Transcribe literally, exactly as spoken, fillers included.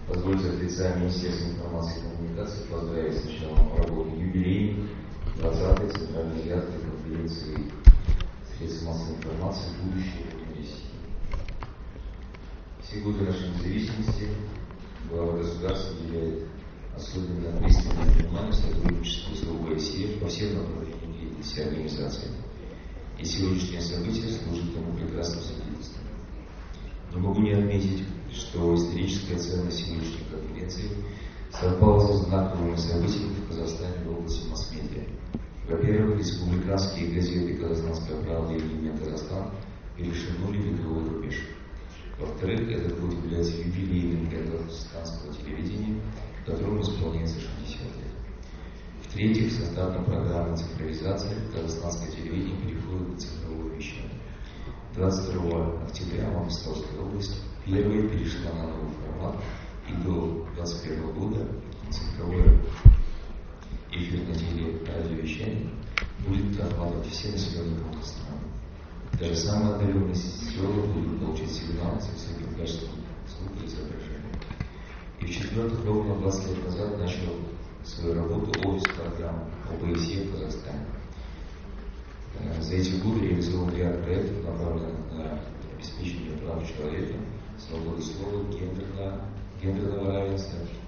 Позвольте от лица Министерства информации и коммуникации поздравить с началом работы юбилейной двадцатой Центральной азиатской конференции средств массовой информации «Будущее университета». Все годы нашей независимости глава государства уделяет особенно пристальное внимание сотрудничеству с ОБСЕ по всем направлениям деятельности организации. И сегодняшнее событие служит тому прекрасным свидетельством. Не могу не отметить, что историческая ценность сегодняшней конференции совпала со знаковыми событиями в Казахстане в области масс-медиа. Во-первых, республиканские газеты «Казахстанская правда» и «Имя Казахстан» перешагнули вековой рубеж. Во-вторых, этот год является юбилейным для казахстанского телевидения, которому исполняется шестьдесят лет. В-третьих, составная программа цифровизации казахстанского телевидения переходит на цифровое вещание. двадцать второго октября Мангистауская область первая перешла на новый формат, и до двадцать первого года цифровое эфирное телерадиовещание будет охватывать все населенные пункты страны. Даже самые отдаленные села будут получить сигналы с высоким качеством звука и изображения. И в-четвертых, ровно двадцать лет назад начал свою работу офис программ ОБСЕ в Казахстане. За эти годы реализован ряд проектов, направленных на обеспечение прав человека, свободы слова, гендерного, гендерного равенства,